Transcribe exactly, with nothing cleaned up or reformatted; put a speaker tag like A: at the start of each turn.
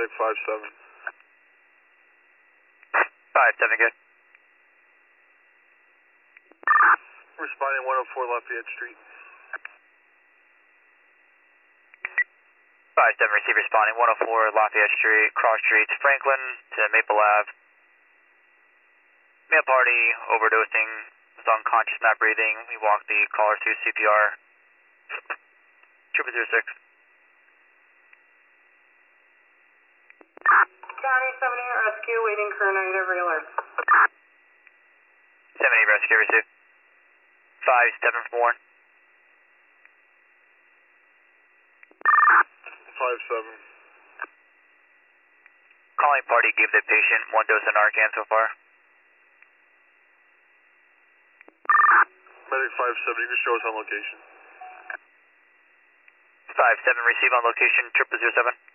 A: Medic five seven.
B: five seven, good.
A: Responding one oh four Lafayette Street.
B: five seven, receive responding one oh four Lafayette Street, cross streets, Franklin to Maple Ave. Male party overdosing, was unconscious, not breathing. We walked the caller through C P R. Triple zero six.
C: County seven eight rescue, waiting crew negative alert.
B: seven eight rescue, receive. five seven four.
A: five seven.
B: Calling party gave the patient one dose of Narcan so far.
A: Medic five seven, you can show us on location.
B: five seven, receive on location, triple zero seven.